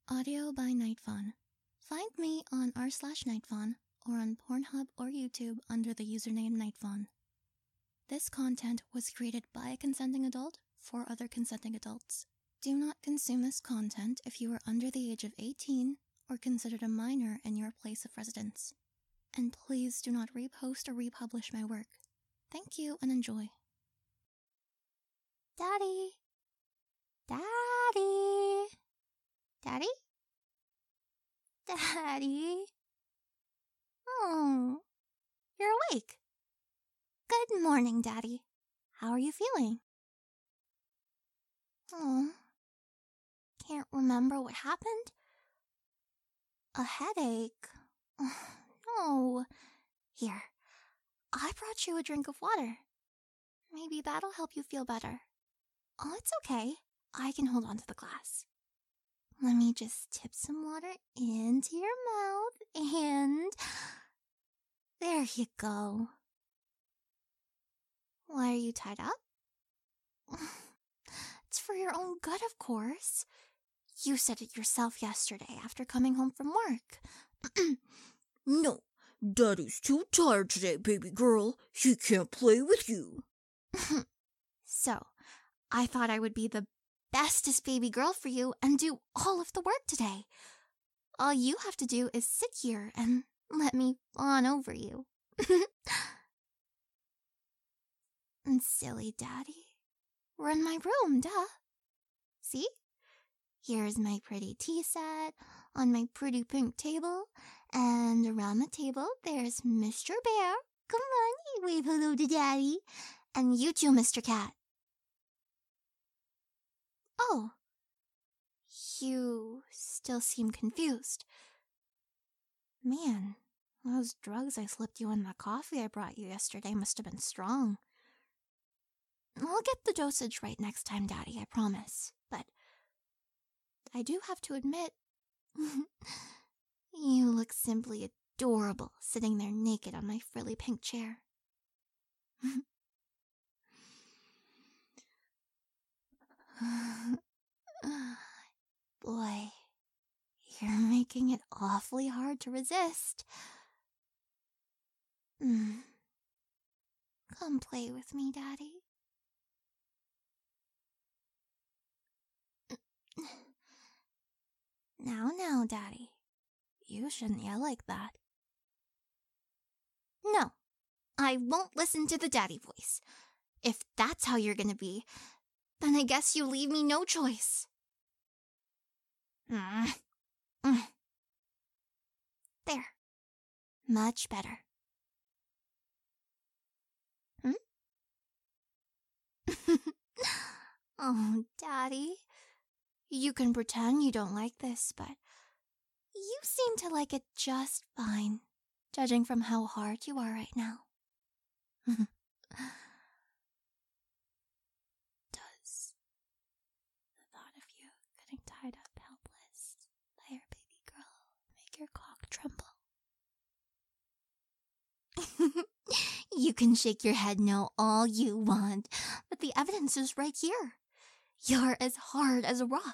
Audio by Nightfawn. Find me on r/Nightfawn or on Pornhub or YouTube under the username Nightfawn. This content was created by a consenting adult for other consenting adults. Do not consume this content if you are under the age of 18 or considered a minor in your place of residence. And please do not repost or republish my work. Thank you and enjoy. Daddy! Daddy! Daddy? Daddy? Oh, you're awake. Good morning, Daddy. How are you feeling? Oh, can't remember what happened. A headache? Oh, no. Here, I brought you a drink of water. Maybe that'll help you feel better. Oh, it's okay. I can hold on to the glass. Let me just tip some water into your mouth and... there you go. Why are you tied up? It's for your own good, of course. You said it yourself yesterday after coming home from work. No, Daddy's too tired today, baby girl. He can't play with you. So, I thought I would be the bestest baby girl for you and do all of the work today. All you have to do is sit here and let me fawn over you. And silly Daddy. We're in my room, duh. See? Here's my pretty tea set on my pretty pink table, and around the table there's Mr. Bear. Come on, wave hello to Daddy. And you too, Mr. Cat. Oh, you still seem confused. Man, those drugs I slipped you in the coffee I brought you yesterday must have been strong. I'll get the dosage right next time, Daddy, I promise. But I do have to admit, you look simply adorable sitting there naked on my frilly pink chair. Boy, you're making it awfully hard to resist. Come play with me, Daddy. Now, Daddy. You shouldn't yell like that. No, I won't listen to the daddy voice. If that's how you're gonna be, then I guess you leave me no choice. There. Much better. Oh, Daddy. You can pretend you don't like this, but you seem to like it just fine, judging from how hard you are right now. Does the thought of you getting tied up helpless by your baby girl make your cock tremble? You can shake your head no all you want, but the evidence is right here. You're as hard as a rock.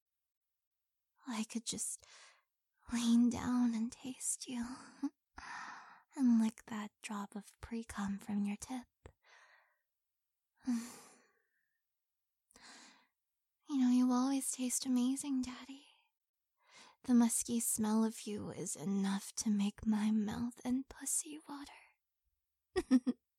I could just lean down and taste you and lick that drop of pre-cum from your tip. You know, you always taste amazing, Daddy. The musky smell of you is enough to make my mouth and pussy water.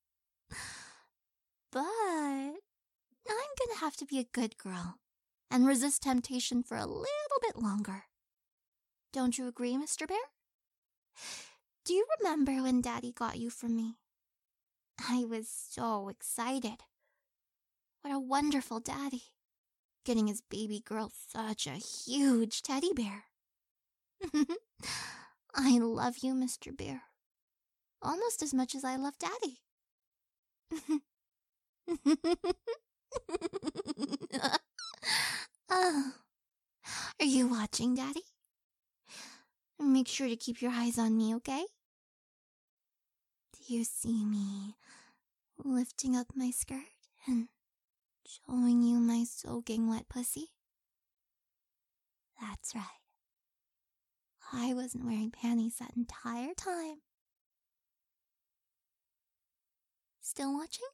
But I'm gonna have to be a good girl and resist temptation for a little bit longer. Don't you agree, Mr. Bear? Do you remember when Daddy got you from me? I was so excited. What a wonderful daddy. Getting his baby girl such a huge teddy bear. I love you, Mr. Bear. Almost as much as I love Daddy. Oh, are you watching, Daddy? Make sure to keep your eyes on me, okay? Do you see me lifting up my skirt and showing you my soaking wet pussy? That's right. I wasn't wearing panties that entire time. Still watching?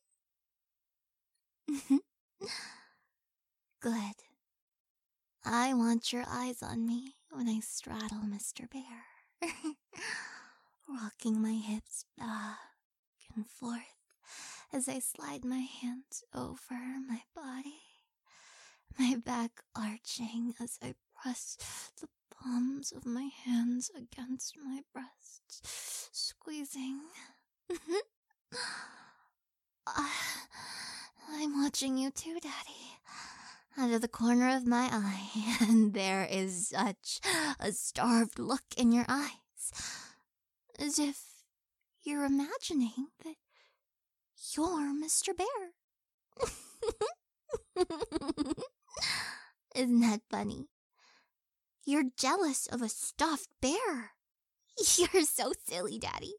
Good. I want your eyes on me when I straddle Mr. Bear, rocking my hips back and forth as I slide my hands over my body, my back arching as I press the palms of my hands against my breasts, squeezing. I'm watching you too, Daddy, out of the corner of my eye, and there is such a starved look in your eyes, as if you're imagining that you're Mr. Bear. Isn't that funny? You're jealous of a stuffed bear. You're so silly, Daddy.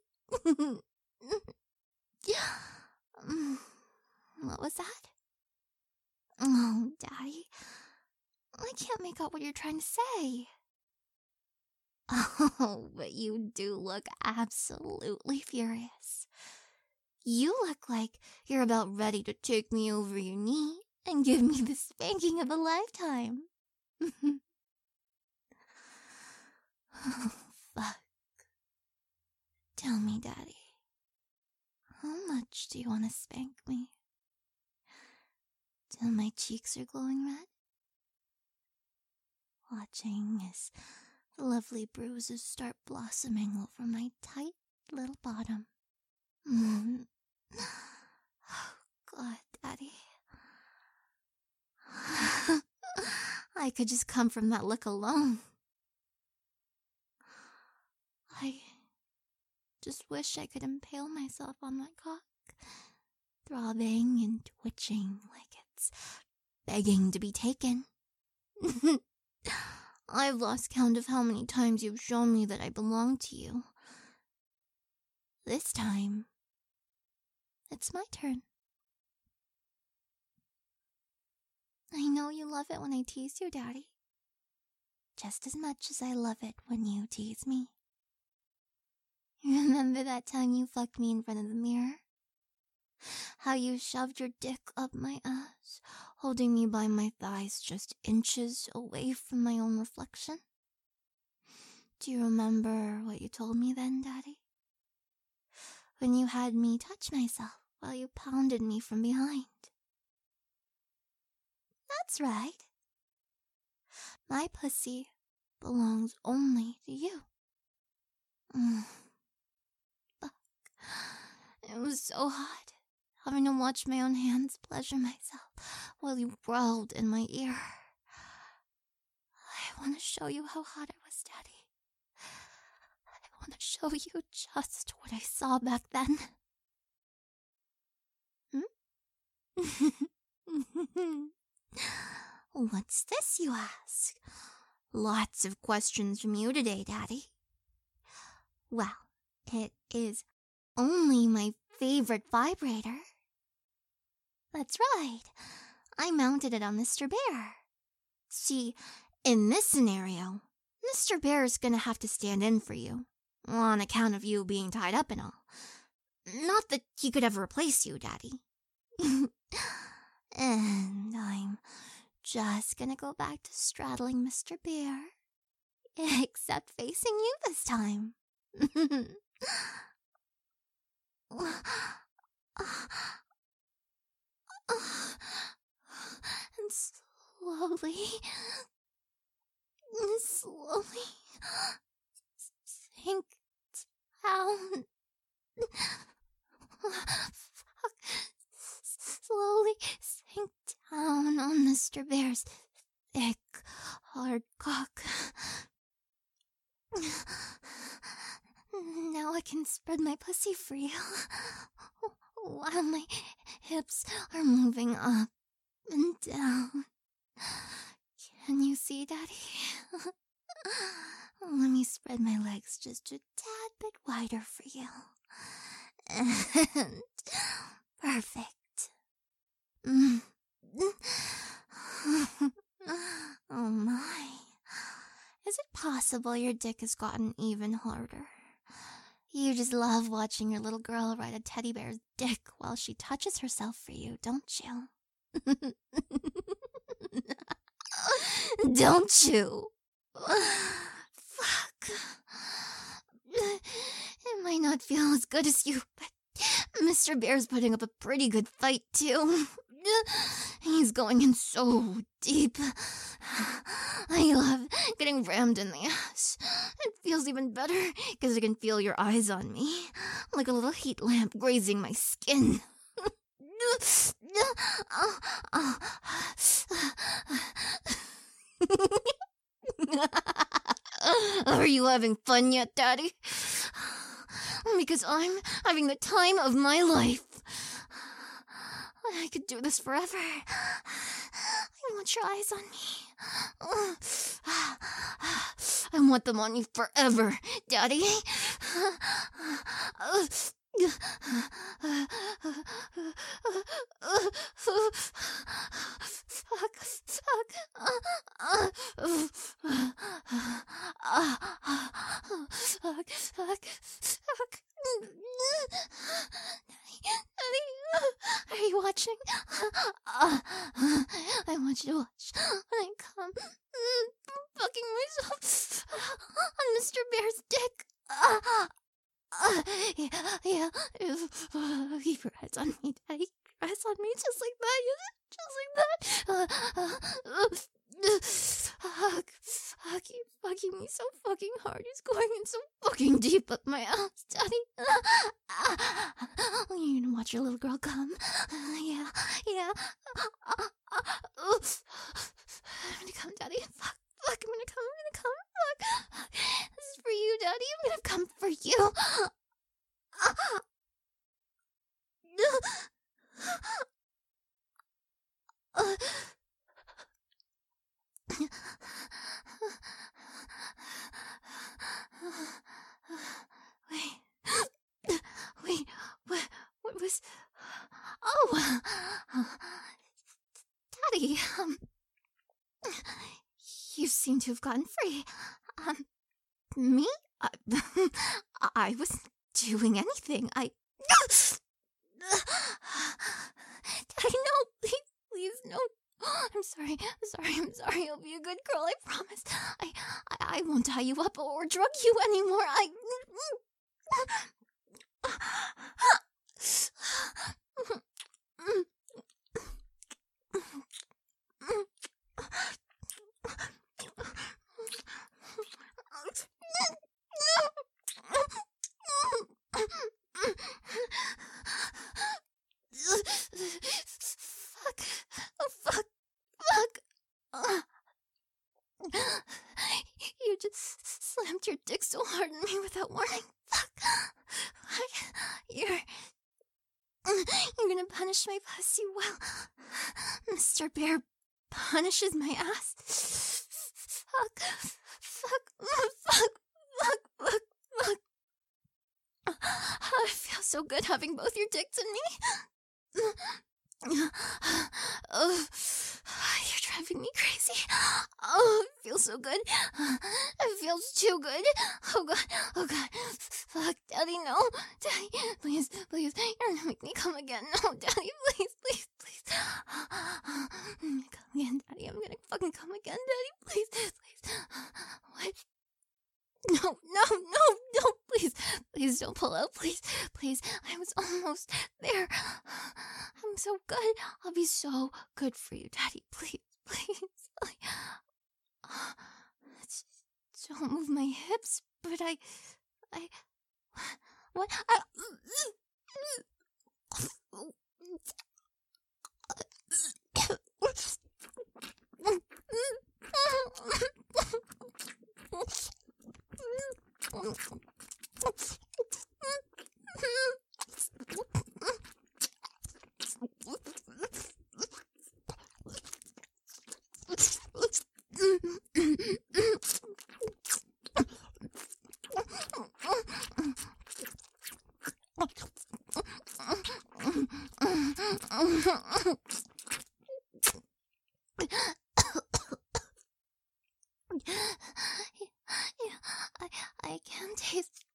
What was that? Oh, Daddy, I can't make out what you're trying to say. Oh, but you do look absolutely furious. You look like you're about ready to take me over your knee and give me the spanking of a lifetime. Oh, fuck. Tell me, Daddy, how much do you want to spank me? Till my cheeks are glowing red? Watching as lovely bruises start blossoming over my tight little bottom. Oh, God, Daddy. I could just come from that look alone. I just wish I could impale myself on that cock, throbbing and twitching like it's begging to be taken. I've lost count of how many times you've shown me that I belong to you. This time, it's my turn. I know you love it when I tease you, Daddy. Just as much as I love it when you tease me. Remember that time you fucked me in front of the mirror? How you shoved your dick up my ass, holding me by my thighs just inches away from my own reflection? Do you remember what you told me then, Daddy? When you had me touch myself while you pounded me from behind. That's right. My pussy belongs only to you. Fuck. It was so hot, having to watch my own hands pleasure myself while you growled in my ear. I want to show you how hot it was, Daddy. I want to show you just what I saw back then. What's this, you ask? Lots of questions from you today, Daddy. Well, it is only my favorite vibrator. That's right. I mounted it on Mr. Bear. See, in this scenario, Mr. Bear is gonna have to stand in for you, on account of you being tied up and all. Not that he could ever replace you, Daddy. And I'm just gonna go back to straddling Mr. Bear, except facing you this time. And slowly sink down. Slowly sink down on Mr. Bear's thick, hard cock. Now I can spread my pussy for you, while my hips are moving up and down. Can you see, Daddy? Let me spread my legs just a tad bit wider for you. And perfect. Oh my. Is it possible your dick has gotten even harder? You just love watching your little girl ride a teddy bear's dick while she touches herself for you, don't you? Don't you? Fuck. It might not feel as good as you, but Mr. Bear's putting up a pretty good fight, too. He's going in so deep. I love getting rammed in the ass. It feels even better because I can feel your eyes on me, like a little heat lamp grazing my skin. Are you having fun yet, Daddy? Because I'm having the time of my life. I could do this forever. I want your eyes on me. I want them on you forever, Daddy. Daddy, are you watching? I want you to watch when I come fucking myself on Mr. Bear's dick. Yeah. Keep your eyes on me, Daddy. Keep your eyes on me, just like that. Keep fucking me so fucking hard. He's going in so fucking deep up my ass, Daddy. You're gonna watch your little girl come. Yeah. I'm gonna come, Daddy. Fuck, I'm gonna come. Fuck. This is for you, Daddy. I'm gonna come for you. Wait, what was... Oh, Daddy, you seem to have gotten free. Me? I wasn't doing anything. Daddy, no, please, no. I'm sorry. I'll be a good girl, I promise. I won't tie you up or drug you anymore. Fuck. You just slammed your dick so hard on me without warning. Fuck. You're gonna punish my pussy well. Mr. Bear punishes my ass. Fuck. I feel so good having both your dicks in me. Oh, you're driving me crazy. Oh, it feels so good. It feels too good. Oh god. Fuck, Daddy, no. Daddy, please. You're gonna make me come again. No, Daddy, please. I'm gonna come again, Daddy. I'm gonna fucking come again, Daddy. Please. What? No, please don't pull out, please, I was almost there. I'm so good. I'll be so good for you, Daddy, please. Don't move my hips, but what? I can taste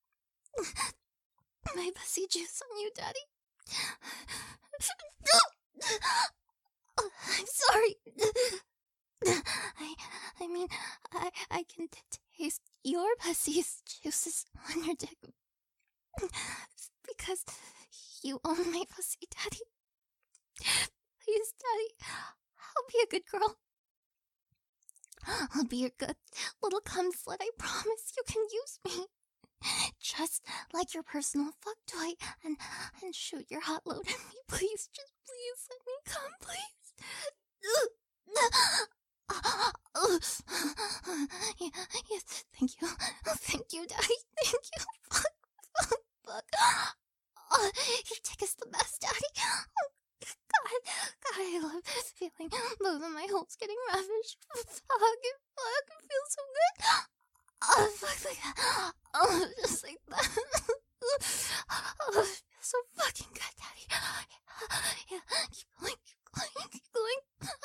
my pussy juice on you, Daddy. I'm sorry. I mean, I can taste your pussy's juices on your dick. Because you own my pussy, Daddy. Please, Daddy, I'll be a good girl. I'll be your good little cum slut. I promise you can use me. Just like your personal fuck toy and shoot your hot load at me. Please, just please let me come, please. Yes, thank you. Thank you, Daddy. Thank you. Fuck. Your dick is the best, Daddy. God, I love this feeling. Both of my holes getting ravished. Fuck, it feels so good. Fuck like that. Just like that. It feels so fucking good, Daddy. Yeah, keep going.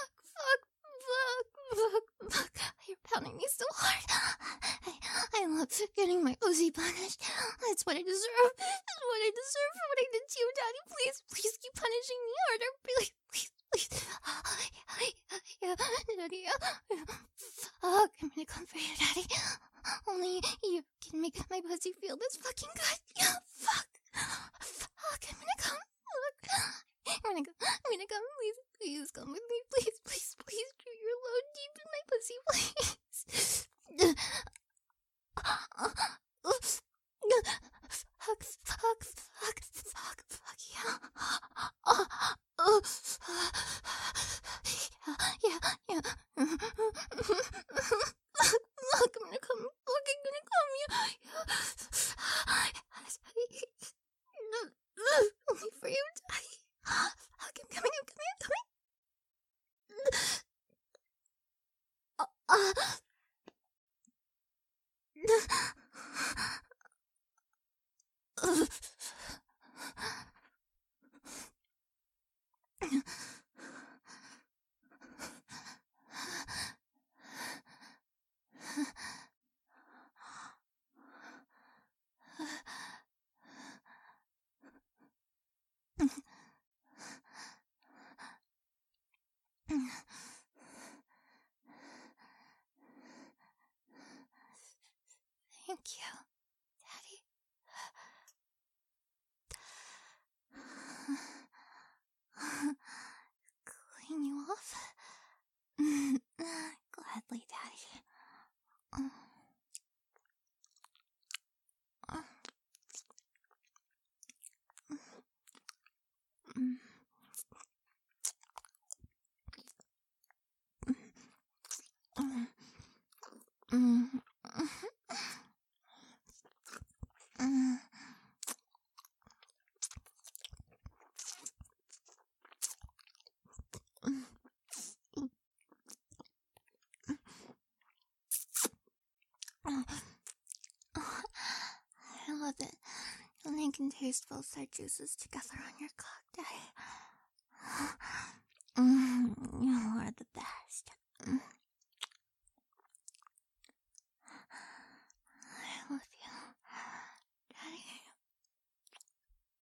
Fuck. You're pounding me so hard. I love getting my Uzi punished. That's what I deserve. That's what I deserve for what I did to you, Daddy. Please keep punishing me harder. Please. Yeah, Daddy, yeah. Fuck, I'm gonna come for you, Daddy. Only you can make my pussy feel this fucking good. Yeah, fuck, I'm gonna come. Look, I'm gonna come. Please come with me. Please. Shoot your load deep in my pussy, please. Fuck, yeah. Yeah. Look, I'm gonna come. Yeah. Only for you, Daddy. Fuck, I'm coming. Thank you, Daddy. Clean you off? Gladly, Daddy. I love it when I can taste both our juices together on your cock, Daddy.